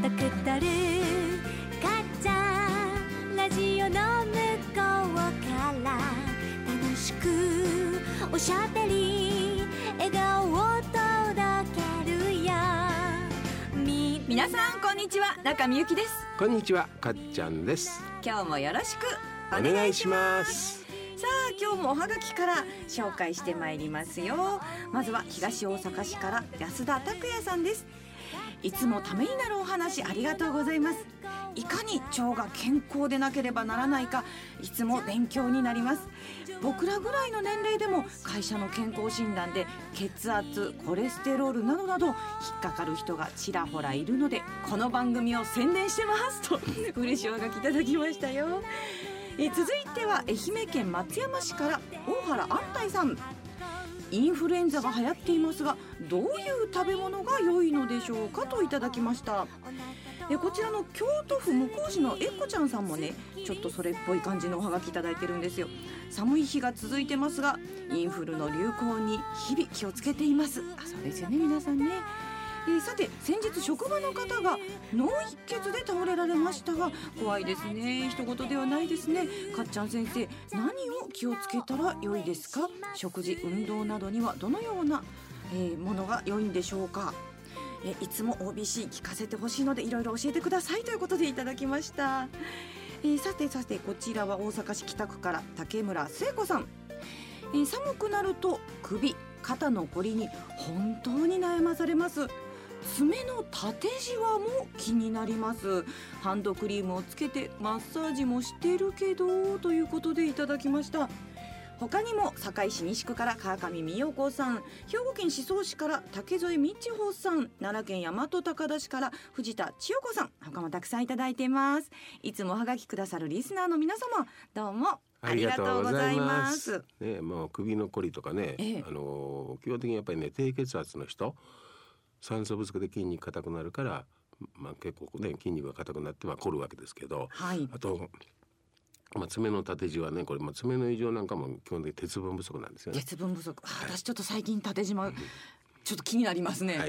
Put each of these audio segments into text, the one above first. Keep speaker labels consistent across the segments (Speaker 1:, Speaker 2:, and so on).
Speaker 1: ドクトルかっちゃんラジオの向こうから楽しくおしゃべり笑顔を届けるよ。
Speaker 2: 皆さんこんにちは、中みゆきです。
Speaker 3: こんにちは、かっちゃんです。
Speaker 2: 今日もよろしく
Speaker 3: お願いします。
Speaker 2: さあ今日もおはがきから紹介してまいりますよ。まずは東大阪市から安田拓也さんです。いつもためになるお話ありがとうございます。いかに腸が健康でなければならないか、いつも勉強になります。僕らぐらいの年齢でも会社の健康診断で血圧、コレステロールなどなど引っかかる人がちらほらいるので、この番組を宣伝してますと嬉しいおはがきいただきましたよ。続いては愛媛県松山市から大原安泰さん。インフルエンザが流行っていますが、どういう食べ物が良いのでしょうかといただきました。こちらの京都府向日市のえっこちゃんさんもね、ちょっとそれっぽい感じのおはがきいただいてるんですよ。寒い日が続いてますが、インフルの流行に日々気をつけています。そうですよね、皆さんね。さて先日職場の方が脳一血で倒れられましたが、怖いですね。一言ではないですね。かっちゃん先生、何を気をつけたら良いですか？食事、運動などにはどのような、ものが良いんでしょうか？いつも OBC 聞かせてほしいのでいろいろ教えてくださいということでいただきました。さてこちらは大阪市北区から竹村聖子さん。寒くなると首、肩のこりに本当に悩まされます。爪の縦じわも気になります。ハンドクリームをつけてマッサージもしてるけどということでいただきました。他にも堺市西区から川上美代子さん、兵庫県宍粟市から竹添道穂さん、奈良県大和高田市から藤田千代子さん、他もたくさんいただいています。いつもおはがきくださるリスナーの皆様、どうもありがとうございます。
Speaker 3: ね、もう首のこりとかね、基本的にやっぱりね、低血圧の人、酸素不足で筋肉硬くなるから、結構ね筋肉が硬くなって凝るわけですけど、
Speaker 2: はい、
Speaker 3: あと、爪の縦じわね、これ、爪の異常なんかも基本的に鉄分不足なんですよね。
Speaker 2: 鉄分不足、私ちょっと最近縦じまちょっと気になりますね。
Speaker 3: はい、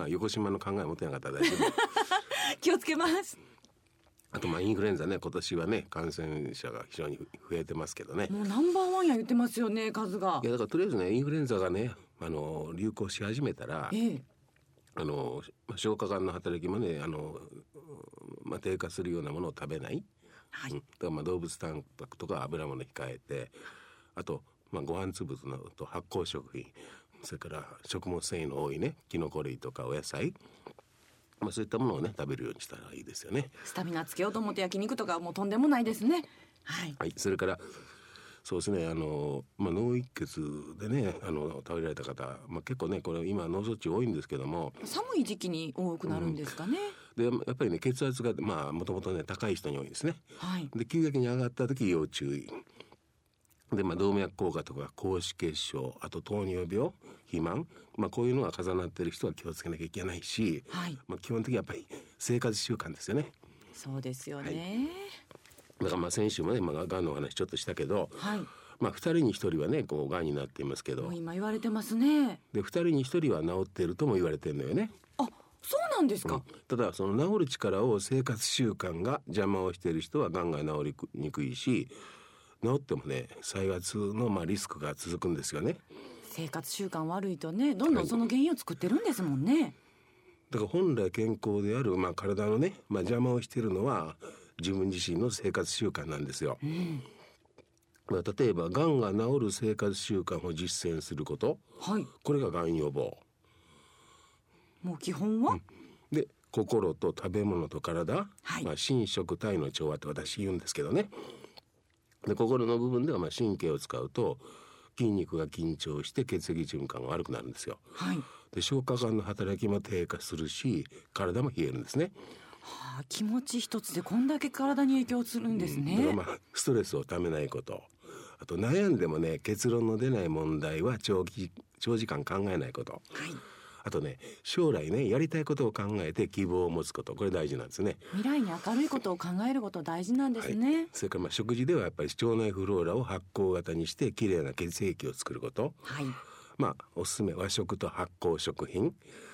Speaker 3: 横島の考え持てなかったら大丈夫
Speaker 2: 気をつけます。
Speaker 3: あとインフルエンザね、今年はね感染者が非常に増えてますけどね。
Speaker 2: もうナンバーワンや言ってますよね、数が。
Speaker 3: いやだからとりあえずね、インフルエンザがね流行し始めたら、消化管の働きもね低下するようなものを食べない、
Speaker 2: はい、
Speaker 3: だから動物タンパクとか油物控えて、あと、ご飯粒と発酵食品、それから食物繊維の多いねキノコ類とかお野菜、そういったものをね食べるようにしたらいいですよね。
Speaker 2: スタミナつけようと思って焼肉とかもうとんでもないですね。はい、
Speaker 3: はい、それからそうですね、脳一血でね倒れられた方、結構ねこれ今脳卒中多いんですけども、
Speaker 2: 寒い時期に多くなるんですかね。
Speaker 3: でやっぱりね血圧がもともとね高い人に多いですね。
Speaker 2: はい、
Speaker 3: で急激に上がった時要注意で、動脈硬化とか高脂血症、あと糖尿病、肥満、こういうのが重なっている人は気をつけなきゃいけないし、
Speaker 2: はい、
Speaker 3: 基本的にやっぱり生活習慣ですよね。
Speaker 2: そうですよね。
Speaker 3: だから先週もね、がんの話ちょっとしたけど、
Speaker 2: はい、
Speaker 3: 2人に1人はねがんになっていますけど、
Speaker 2: もう今言われてますね。
Speaker 3: で2人に1人は治っているとも言われてるのよね。
Speaker 2: あ、そうなんですか。
Speaker 3: ただその治る力を生活習慣が邪魔をしている人はがんが治りにくいし、治ってもね再発のリスクが続くんですよね。
Speaker 2: 生活習慣悪いとね、どんどんその原因を作ってるんですもんね。
Speaker 3: だから本来健康である、体のね、邪魔をしているのは自分自身の生活習慣なんですよ。例えばがんが治る生活習慣を実践すること、
Speaker 2: はい、
Speaker 3: これががん予防。
Speaker 2: もう基本は、
Speaker 3: で心と食べ物と体、
Speaker 2: はい、
Speaker 3: 心食体の調和って私言うんですけどね。で心の部分では神経を使うと筋肉が緊張して血液循環が悪くなるんですよ。
Speaker 2: はい、
Speaker 3: で消化管の働きも低下するし、体も冷えるんですね。
Speaker 2: 気持ち一つでこんだけ体に影響するんですね。
Speaker 3: だからストレスをためないこと、あと悩んでもね結論の出ない問題は長時間考えないこと、
Speaker 2: はい、
Speaker 3: あとね将来ねやりたいことを考えて希望を持つこと、これ大事なんですね。
Speaker 2: 未来に明るいことを考えること大事なんですね。
Speaker 3: それから食事ではやっぱり腸内フローラを発酵型にしてきれいな血液を作ること、
Speaker 2: はい、
Speaker 3: おすすめ和食と発酵食品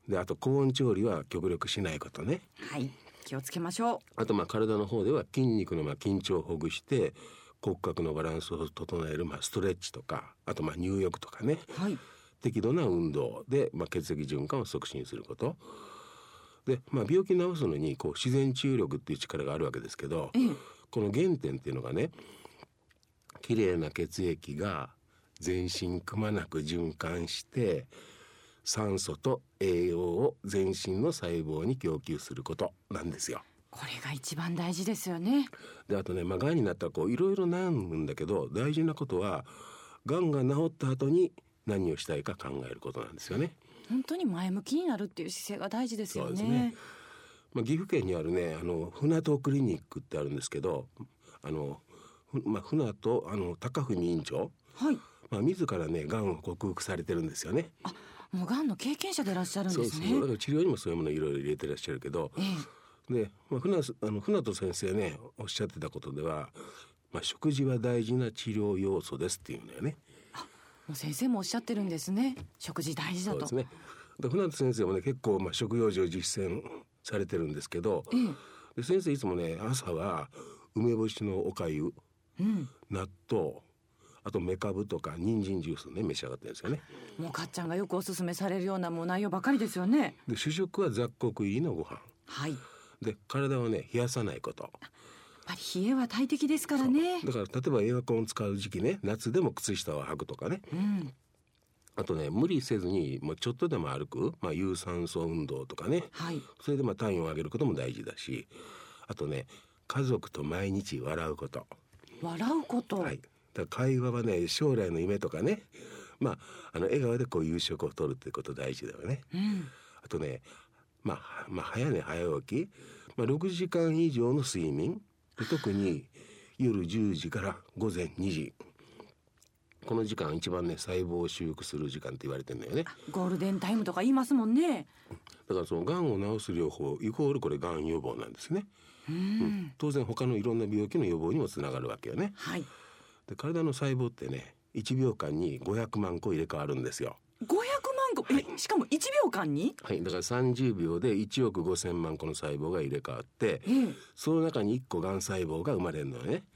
Speaker 3: であと高温調理は極力しないことね。
Speaker 2: はい、気をつけましょ
Speaker 3: あと体の方では筋肉の緊張をほぐして骨格のバランスを整えるストレッチとか、あと入浴とかね、
Speaker 2: う。はい。
Speaker 3: 適度な運動で、血液循環を促進することで、病気を治すのに自然治癒力っていう力があるわけですけど、この原点っていうのがね、きれいな血液が全身くまなく循環して酸素と栄養を全身の細胞に供給することなんですよ。
Speaker 2: これが一番大事ですよね。
Speaker 3: であとね、がんになったらいろいろ悩むんだけど、大事なことはがんが治った後に何をしたいか考えることなんですよね。
Speaker 2: 本当に前向きになるっていう姿勢が大事ですよね。
Speaker 3: そうですね。岐阜県にあるね、船戸クリニックってあるんですけど、船戸高文院長、
Speaker 2: はい。
Speaker 3: 自らねがんを克服されてるんですよね。
Speaker 2: あ、もうがんの経験者でいらっしゃるんですね。
Speaker 3: そうだから治療にもそういうものをいろいろ入れてらっしゃるけど、で、船戸先生ねおっしゃってたことでは、食事は大事な治療要素ですっていうんだよね。
Speaker 2: もう先生もおっしゃってるんですね。食事大事だと。
Speaker 3: そうですね。で船戸先生もね結構食用上実践されてるんですけど、で先生いつもね朝は梅干しのおかゆ、納豆、あとメカブとか人参ジュースね召し上がってるんですよね。
Speaker 2: もうかっちゃんがよくおすすめされるようなもう内容ばかりですよね。
Speaker 3: で主食は雑穀入りのご飯。
Speaker 2: はい。
Speaker 3: で体をね冷やさないこと。
Speaker 2: やっぱり冷えは大敵ですからね。
Speaker 3: だから例えばエアコンを使う時期ね、夏でも靴下を履くとかね、あとね無理せずにもうちょっとでも歩く、有酸素運動とかね、それで体温を上げることも大事だし、あとね家族と毎日笑うこと。
Speaker 2: 笑うこと、
Speaker 3: はい、だから会話はね将来の夢とかね、笑顔で夕食をとるってこと大事だよね。あとね早寝早起き、6時間以上の睡眠で、特に夜10時から午前2時、この時間一番ね細胞を修復する時間って言われてるんだよね。
Speaker 2: ゴールデンタイムとか言いますもんね。
Speaker 3: だからそのがんを治す療法イコールこれがん予防なんですね。当然他のいろんな病気の予防にもつながるわけよね。
Speaker 2: はい。で
Speaker 3: 体の細胞ってね1秒間に500万個入れ替わるんですよ。
Speaker 2: 500万個、しかも1秒間に、
Speaker 3: はい、だから30秒で1億5000万個の細胞が入れ替わって、その中に1個がん細胞が生まれるのね。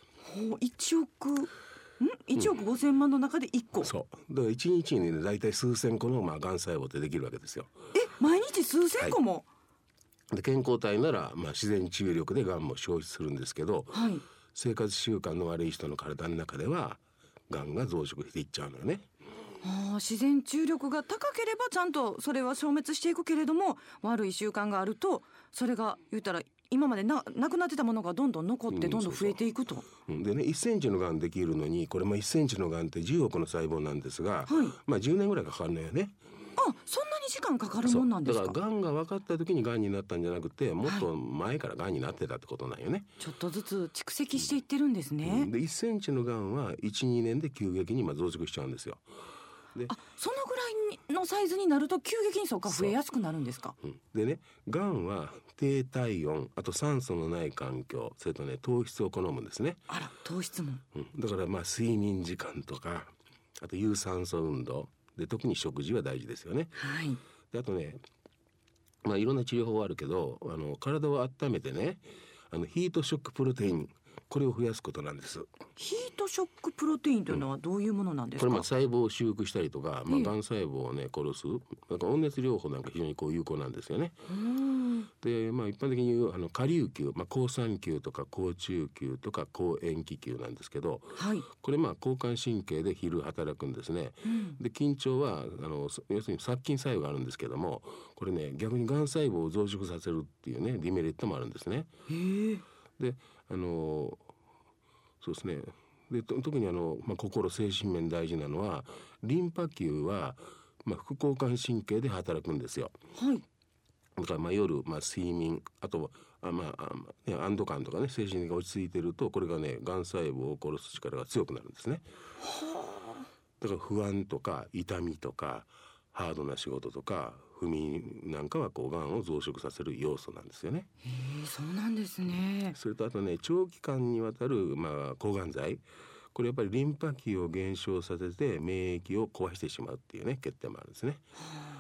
Speaker 2: 1億5000万の中で1個、
Speaker 3: そうだから1日にねだいたい数千個のがん細胞ってできるわけですよ。
Speaker 2: 毎日数千個も、
Speaker 3: で健康体なら自然治癒力でがんも消失するんですけど、生活習慣の悪い人の体の中ではがんが増殖していっちゃうのよね。
Speaker 2: 自然治癒力が高ければちゃんとそれは消滅していくけれども、悪い習慣があるとそれが言ったら今までなくなってたものがどんどん残ってどんどん増えていくと。
Speaker 3: でね1センチのがんできるのに、これも1センチのがんって10億の細胞なんですが、10年ぐらいかかるのよね。
Speaker 2: そんなに時間かかるもんなんですか。
Speaker 3: だからがんが分かった時にがんになったんじゃなくて、もっと前からがんになってたってことなんよね。
Speaker 2: ちょっとずつ蓄積していってるんですね。
Speaker 3: で1センチのがんは 1,2 年で急激に増殖しちゃうんですよ。で
Speaker 2: そのぐらいのサイズになると急激に増えやすくなるんですか。
Speaker 3: でねがんは低体温、あと酸素のない環境、それとね糖質を好むんですね。
Speaker 2: 糖質も、
Speaker 3: だから睡眠時間とか、あと有酸素運動で、特に食事は大事ですよね。であとねいろんな治療法はあるけど、体を温めてねヒートショックプロテイン、これを増やすことなんです。
Speaker 2: ヒートショックプロテインというのはどういうものなんですか。
Speaker 3: これ細胞を修復したりとか、がん細胞をね殺す、温熱療法なんか非常に有効なんですよね。で一般的に言う下流球、好酸球とか好中球とか好塩基球なんですけど、これ交感神経で昼働くんですね。で緊張は要するに殺菌作用があるんですけども、これね逆にがん細胞を増殖させるっていうねデメリットもあるんですね。でそうですね。で特に心精神面大事なのは、リンパ球は副交感神経で働くんですよ。だから夜、睡眠、あと安堵感とかね精神が落ち着いてると、これがねがん細胞を殺す力が強くなるんですね。だから不安とか痛みとかハードな仕事とか不眠なんかはがんを増殖させる要素なんですよね。
Speaker 2: そうなんですね。
Speaker 3: それとあとね長期間にわたる抗がん剤、これやっぱりリンパ球を減少させて免疫を壊してしまうっていうね欠点もあるんですね。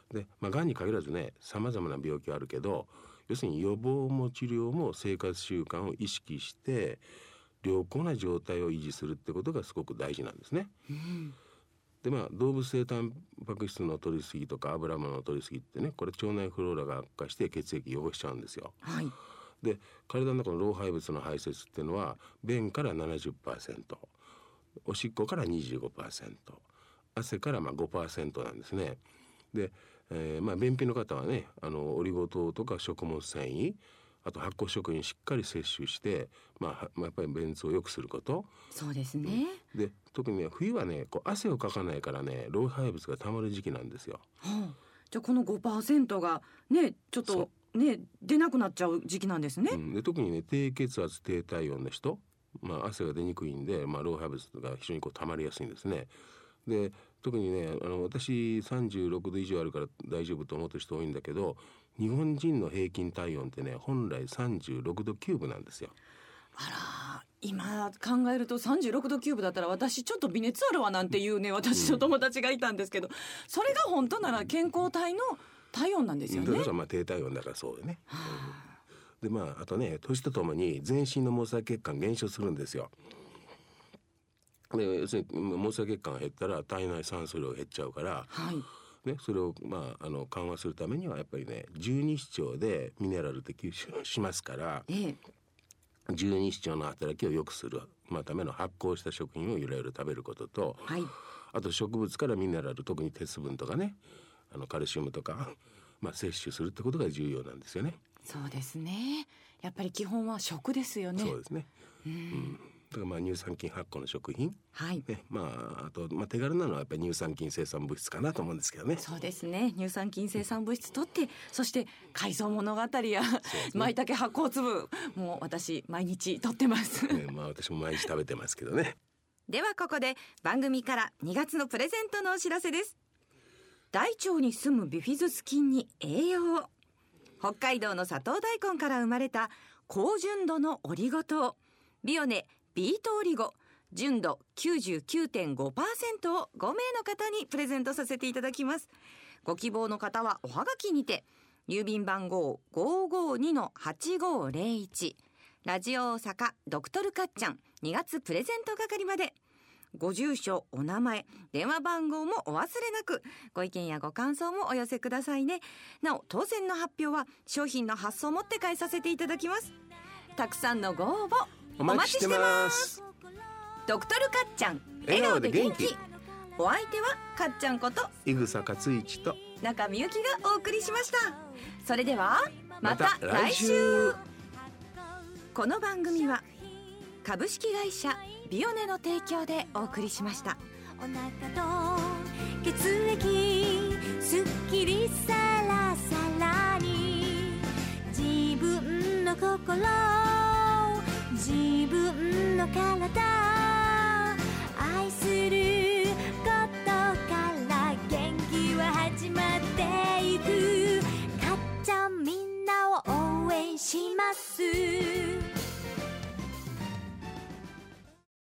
Speaker 3: で、がんに限らずね、さまざまな病気あるけど、要するに予防も治療も生活習慣を意識して良好な状態を維持するってことがすごく大事なんですね。で動物性タンパク質の摂りすぎとか油物の摂りすぎってね、これ腸内フローラが悪化して血液汚しちゃうんですよ。で体の中の老廃物の排泄っていうのは便から 70%、 おしっこから 25%、 汗から5% なんですね。で、便秘の方はね、オリゴ糖とか食物繊維、あと発酵食品しっかり摂取して、やっぱり便通を良くすること。
Speaker 2: そうですね。
Speaker 3: で特にね、冬はね汗をかかないからね、老廃物がたまる時期なんですよ。
Speaker 2: じゃあこの 5% がねちょっとね出なくなっちゃう時期なんですね。
Speaker 3: で特にね、低血圧低体温の人、汗が出にくいんで、老廃物が非常にたまりやすいんですね。で特にね、私36度以上あるから大丈夫と思ってる人多いんだけど、日本人の平均体温ってね、本来36度9分なんですよ。
Speaker 2: あら、今考えると36度9分だったら私ちょっと微熱あるわなんていうね、私の友達がいたんですけど、それが本当なら健康体の体温なんですよね。
Speaker 3: だから低体温だからそうよね。であとね、年とともに全身の毛細血管減少するんですよ。で要するに毛細血管が減ったら体内酸素量が減っちゃうから、それを緩和するためにはやっぱりね、十二指腸でミネラルって吸収しますから、十二指腸の働きを良くする、ための発酵した食品をいろいろ食べることと、あと植物からミネラル、特に鉄分とかね、カルシウムとか、摂取するってことが重要なんですよね。
Speaker 2: そうですね。やっぱり基本は食ですよね。
Speaker 3: そうですね。だから乳酸菌発酵の食品、あと手軽なのはやっぱり乳酸菌生産物質かなと思うんですけどね。
Speaker 2: そうですね。乳酸菌生産物質とって、そして海藻物語や舞茸発酵粒、もう私毎日とってます。
Speaker 3: 私も毎日食べてますけどね。
Speaker 2: ではここで番組から2月のプレゼントのお知らせです。大腸に住むビフィズス菌に栄養を。北海道の砂糖大根から生まれた高純度のオリゴ糖ビオネビートオリゴ純度 99.5% を5名の方にプレゼントさせていただきます。ご希望の方はおはがきにて、郵便番号 552-8501 ラジオ大阪ドクトルかっちゃん2月プレゼント係まで。ご住所、お名前、電話番号もお忘れなく、ご意見やご感想もお寄せくださいね。なお当選の発表は商品の発送をもって返させていただきます。たくさんのご応募お待ちしてます。ドクトルかっちゃん、笑顔で元気。お相手はかっちゃんこと
Speaker 3: 井草克一と
Speaker 2: 中みゆきがお送りしました。それではまた来週。この番組は株式会社ビオネの提供でお送りしました。
Speaker 1: お腹と血液すっきりサラサラに、自分の心自分の体愛することから元気は始まっていく。かっちゃんみんなを応援します。